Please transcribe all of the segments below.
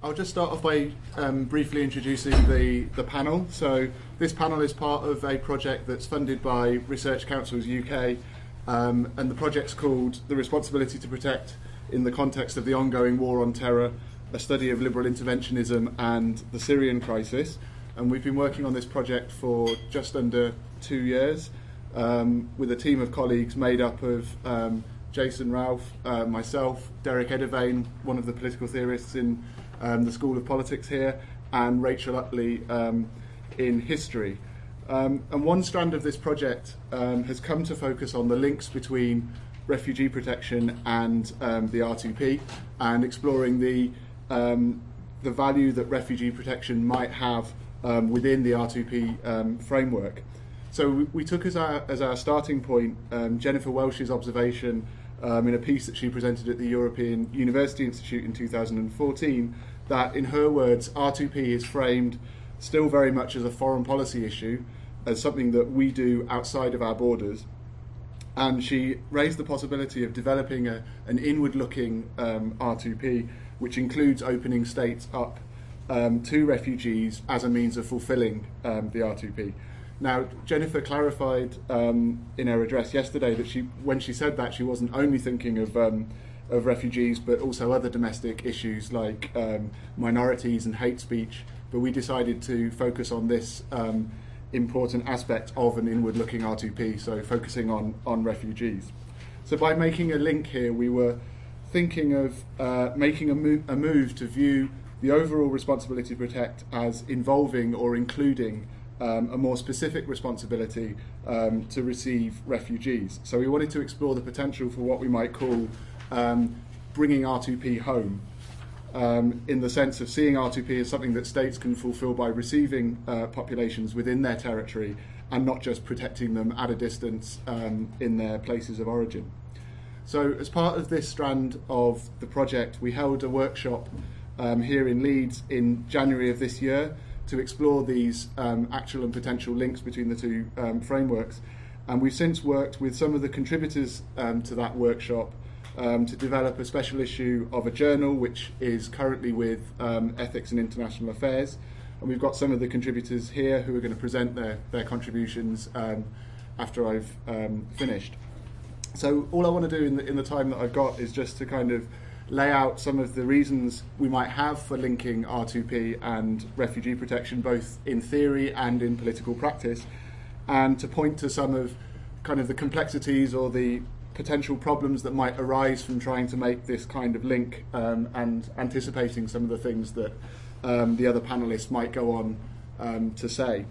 I'll just start off by briefly introducing the panel. So this panel is part of a project that's funded by Research Councils UK, and the project's called The Responsibility to Protect in the Context of the Ongoing War on Terror, a study of liberal interventionism and the Syrian crisis. And we've been working on this project for just under 2 years with a team of colleagues made up of Jason Ralph, myself, Derek Edevane, one of the political theorists in the School of Politics here, and Rachel Utley in history. And one strand of this project has come to focus on the links between refugee protection and the R2P, and exploring the value that refugee protection might have within the R2P framework. So we took as our starting point Jennifer Welsh's observation in a piece that she presented at the European University Institute in 2014, that in her words, R2P is framed still very much as a foreign policy issue, as something that we do outside of our borders. And she raised the possibility of developing an inward-looking R2P, which includes opening states up to refugees as a means of fulfilling the R2P. Now, Jennifer clarified in her address yesterday that when she said that, she wasn't only thinking of refugees, but also other domestic issues like minorities and hate speech. But we decided to focus on this important aspect of an inward-looking R2P, so focusing on refugees. So by making a link here, we were thinking of making a move to view the overall responsibility to protect as involving or including a more specific responsibility to receive refugees. So we wanted to explore the potential for what we might call bringing R2P home, in the sense of seeing R2P as something that states can fulfil by receiving populations within their territory and not just protecting them at a distance in their places of origin. So as part of this strand of the project, we held a workshop here in Leeds in January of this year to explore these actual and potential links between the two frameworks. And we've since worked with some of the contributors to that workshop to develop a special issue of a journal which is currently with Ethics and International Affairs. And we've got some of the contributors here who are going to present their contributions after I've finished. So all I want to do in the time that I've got is just to kind of lay out some of the reasons we might have for linking R2P and refugee protection, both in theory and in political practice, and to point to some of kind of the complexities or the potential problems that might arise from trying to make this kind of link, and anticipating some of the things that the other panelists might go on to say.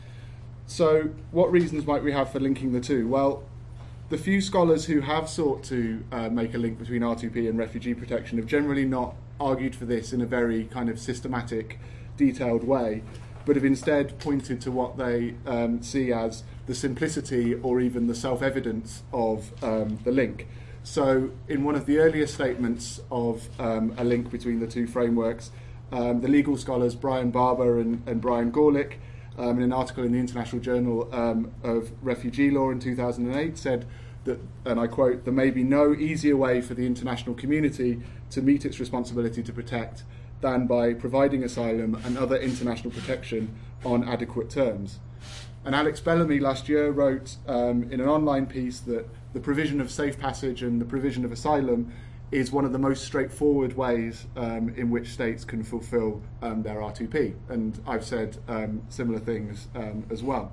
So what reasons might we have for linking the two? Well, the few scholars who have sought to make a link between R2P and refugee protection have generally not argued for this in a very kind of systematic, detailed way, but have instead pointed to what they see as the simplicity or even the self-evidence of the link. So in one of the earlier statements of a link between the two frameworks, the legal scholars Brian Barber and Brian Gorlick, in an article in the International Journal of Refugee Law in 2008, said that, and I quote, "There may be no easier way for the international community to meet its responsibility to protect than by providing asylum and other international protection on adequate terms." And Alex Bellamy last year wrote in an online piece that the provision of safe passage and the provision of asylum is one of the most straightforward ways in which states can fulfil their R2P. And I've said similar things as well.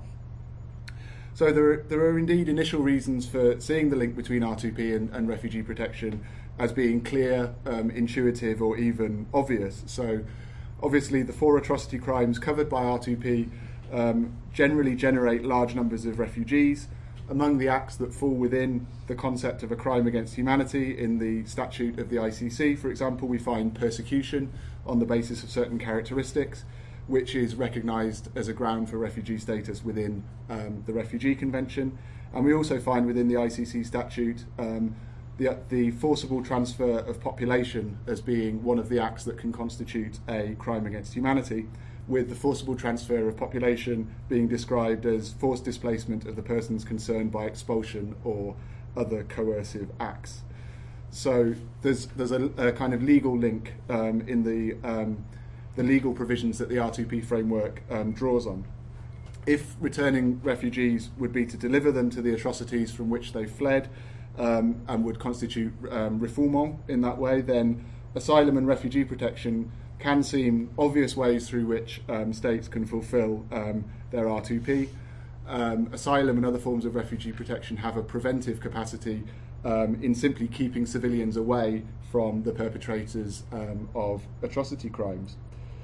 So there are indeed initial reasons for seeing the link between R2P and refugee protection as being clear, intuitive, or even obvious. So obviously the 4 atrocity crimes covered by R2P generally generate large numbers of refugees. Among the acts that fall within the concept of a crime against humanity in the statute of the ICC, for example, we find persecution on the basis of certain characteristics, which is recognised as a ground for refugee status within the Refugee Convention. And we also find within the ICC statute the forcible transfer of population as being one of the acts that can constitute a crime against humanity, with the forcible transfer of population being described as forced displacement of the persons concerned by expulsion or other coercive acts. So there's a kind of legal link in the legal provisions that the R2P framework draws on. If returning refugees would be to deliver them to the atrocities from which they fled and would constitute refoulement in that way, then asylum and refugee protection can seem obvious ways through which states can fulfil their R2P. Asylum and other forms of refugee protection have a preventive capacity in simply keeping civilians away from the perpetrators of atrocity crimes.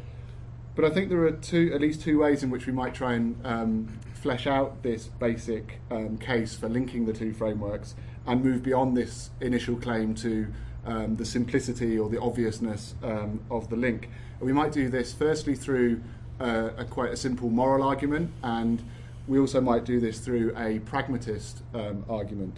But I think there are at least two ways in which we might try and flesh out this basic case for linking the two frameworks and move beyond this initial claim to the simplicity or the obviousness of the link. And we might do this firstly through quite a simple moral argument, and we also might do this through a pragmatist argument.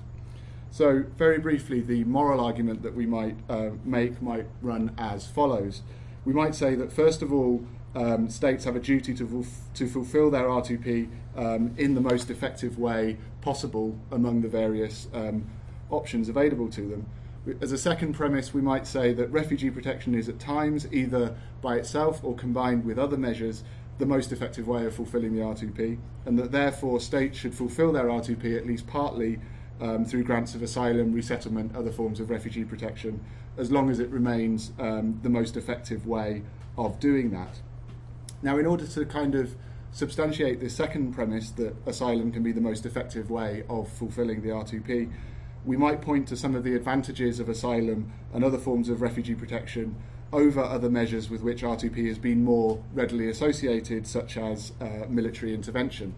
So very briefly, the moral argument that we might make might run as follows. We might say that first of all, states have a duty to fulfil their R2P in the most effective way possible among the various options available to them. As a second premise, we might say that refugee protection is at times, either by itself or combined with other measures, the most effective way of fulfilling the R2P, and that therefore states should fulfil their R2P at least partly through grants of asylum, resettlement, other forms of refugee protection, as long as it remains the most effective way of doing that. Now, in order to kind of substantiate this second premise that asylum can be the most effective way of fulfilling the R2P, we might point to some of the advantages of asylum and other forms of refugee protection over other measures with which R2P has been more readily associated, such as military intervention.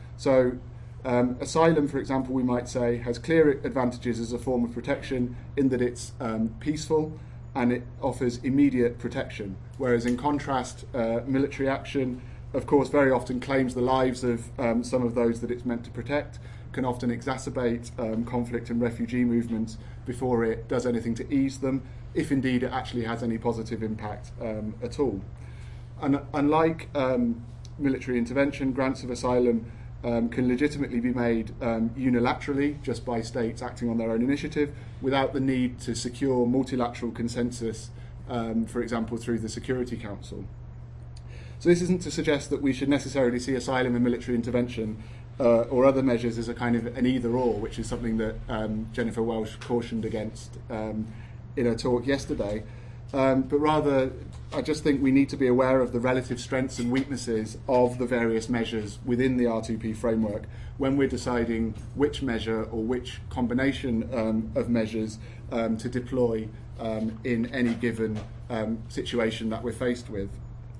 So asylum, for example, we might say, has clear advantages as a form of protection in that it's peaceful and it offers immediate protection, whereas in contrast, military action, of course, very often claims the lives of some of those that it's meant to protect, can often exacerbate conflict and refugee movements before it does anything to ease them, if indeed it actually has any positive impact at all. And unlike military intervention, grants of asylum can legitimately be made unilaterally, just by states acting on their own initiative, without the need to secure multilateral consensus, for example, through the Security Council. So this isn't to suggest that we should necessarily see asylum and military intervention or other measures as a kind of an either-or, which is something that Jennifer Welsh cautioned against in her talk yesterday. But rather, I just think we need to be aware of the relative strengths and weaknesses of the various measures within the R2P framework when we're deciding which measure or which combination of measures to deploy in any given situation that we're faced with.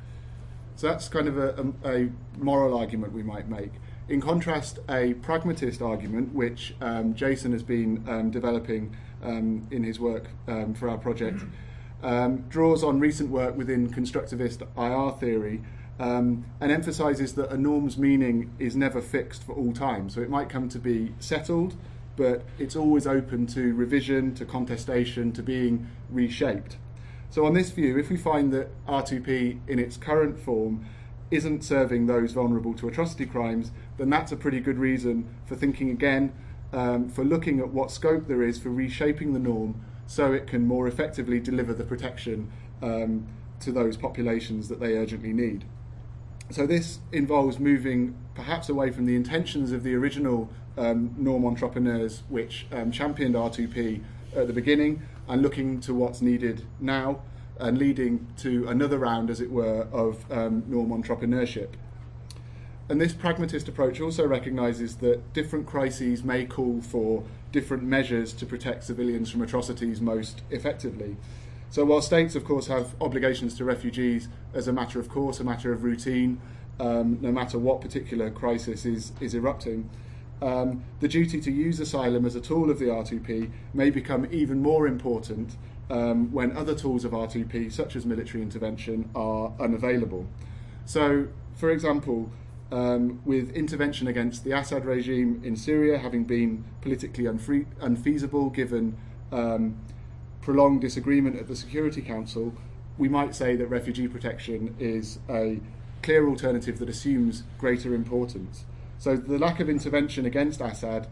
So that's kind of a moral argument we might make. In contrast, a pragmatist argument, which Jason has been developing in his work for our project, draws on recent work within constructivist IR theory and emphasises that a norm's meaning is never fixed for all time. So it might come to be settled, but it's always open to revision, to contestation, to being reshaped. So on this view, if we find that R2P in its current form isn't serving those vulnerable to atrocity crimes, then that's a pretty good reason for thinking again, for looking at what scope there is for reshaping the norm so it can more effectively deliver the protection to those populations that they urgently need. So this involves moving perhaps away from the intentions of the original norm entrepreneurs which championed R2P at the beginning and looking to what's needed now and leading to another round, as it were, of norm entrepreneurship. And this pragmatist approach also recognises that different crises may call for different measures to protect civilians from atrocities most effectively. So while states, of course, have obligations to refugees as a matter of course, a matter of routine, no matter what particular crisis is erupting, the duty to use asylum as a tool of the R2P may become even more important when other tools of R2P, such as military intervention, are unavailable. So, for example, with intervention against the Assad regime in Syria having been politically unfeasible given prolonged disagreement at the Security Council, we might say that refugee protection is a clear alternative that assumes greater importance. So the lack of intervention against Assad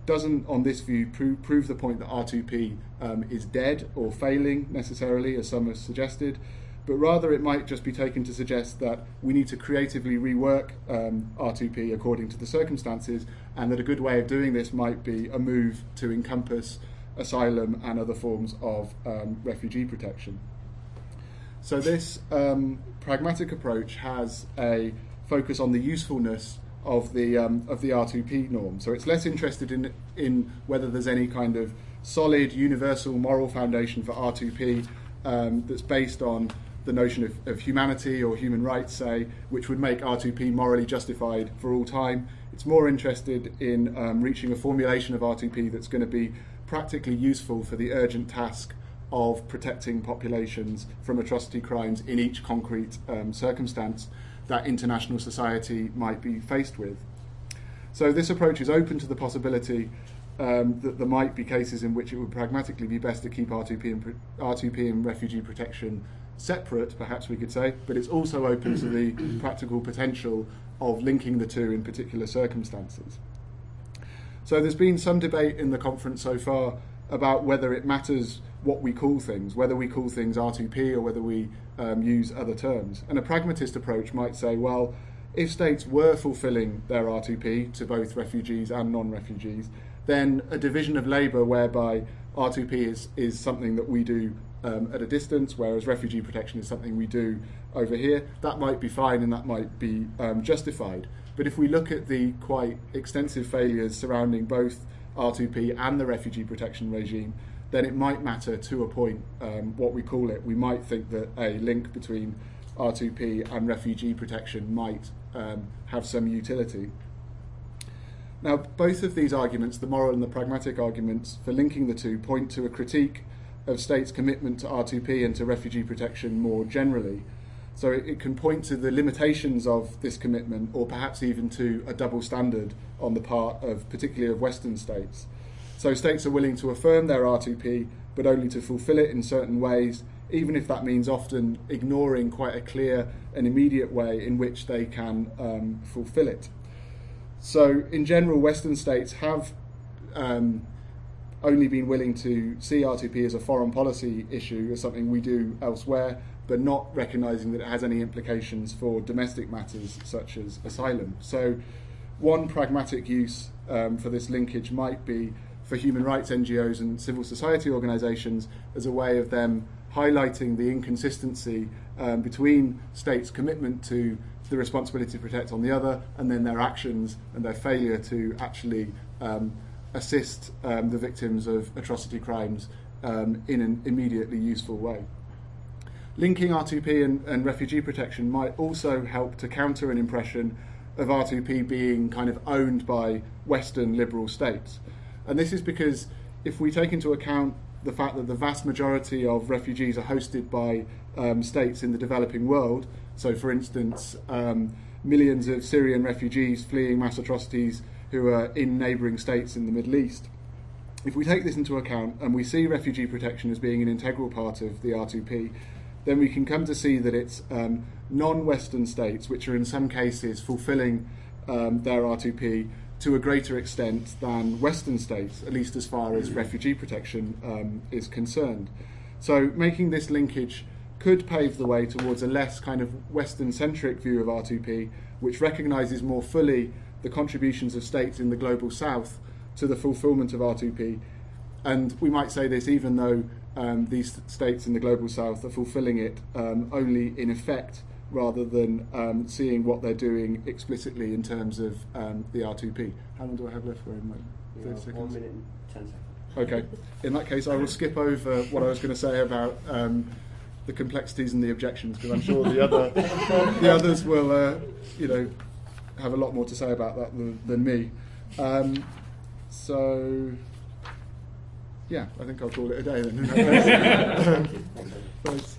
doesn't, on this view, prove the point that R2P is dead or failing necessarily, as some have suggested, but rather it might just be taken to suggest that we need to creatively rework R2P according to the circumstances, and that a good way of doing this might be a move to encompass asylum and other forms of refugee protection. So this pragmatic approach has a focus on the usefulness of the R2P norm. So it's less interested in whether there's any kind of solid, universal moral foundation for R2P that's based on the notion of humanity or human rights, say, which would make R2P morally justified for all time. It's more interested in reaching a formulation of R2P that's going to be practically useful for the urgent task of protecting populations from atrocity crimes in each concrete circumstance that international society might be faced with. So this approach is open to the possibility that there might be cases in which it would pragmatically be best to keep R2P and refugee protection separate, perhaps we could say, but it's also open to the practical potential of linking the two in particular circumstances. So there's been some debate in the conference so far about whether it matters what we call things, whether we call things R2P or whether we use other terms. And a pragmatist approach might say, well, if states were fulfilling their R2P to both refugees and non-refugees, then a division of labour whereby R2P is something that we do at a distance, whereas refugee protection is something we do over here, that might be fine and that might be justified. But if we look at the quite extensive failures surrounding both R2P and the refugee protection regime, then it might matter to a point what we call it. We might think that a link between R2P and refugee protection might have some utility. Now, both of these arguments, the moral and the pragmatic arguments for linking the two, point to a critique of states' commitment to R2P and to refugee protection more generally. So it can point to the limitations of this commitment, or perhaps even to a double standard on the part of particularly of Western states. So states are willing to affirm their R2P, but only to fulfil it in certain ways, even if that means often ignoring quite a clear and immediate way in which they can fulfil it. So in general, Western states have only been willing to see R2P as a foreign policy issue, as something we do elsewhere, but not recognising that it has any implications for domestic matters such as asylum. So one pragmatic use for this linkage might be for human rights NGOs and civil society organisations as a way of them highlighting the inconsistency between states' commitment to the responsibility to protect on the other, and then their actions and their failure to actually assist the victims of atrocity crimes in an immediately useful way. Linking R2P and refugee protection might also help to counter an impression of R2P being kind of owned by Western liberal states. And this is because if we take into account the fact that the vast majority of refugees are hosted by states in the developing world, so for instance, millions of Syrian refugees fleeing mass atrocities who are in neighbouring states in the Middle East, if we take this into account and we see refugee protection as being an integral part of the R2P, then we can come to see that it's non-Western states which are in some cases fulfilling their R2P to a greater extent than Western states, at least as far as refugee protection is concerned. So making this linkage could pave the way towards a less kind of Western-centric view of R2P, which recognises more fully the contributions of states in the global south to the fulfilment of R2P. And we might say this even though these states in the global south are fulfilling it only in effect, rather than seeing what they're doing explicitly in terms of the R2P. How long do I have left for him? 30 seconds? 1 minute and 10 seconds. Okay. In that case, I will skip over what I was going to say about the complexities and the objections, because I'm sure the others will, have a lot more to say about that than me. So, yeah, I think I'll call it a day then. Thanks.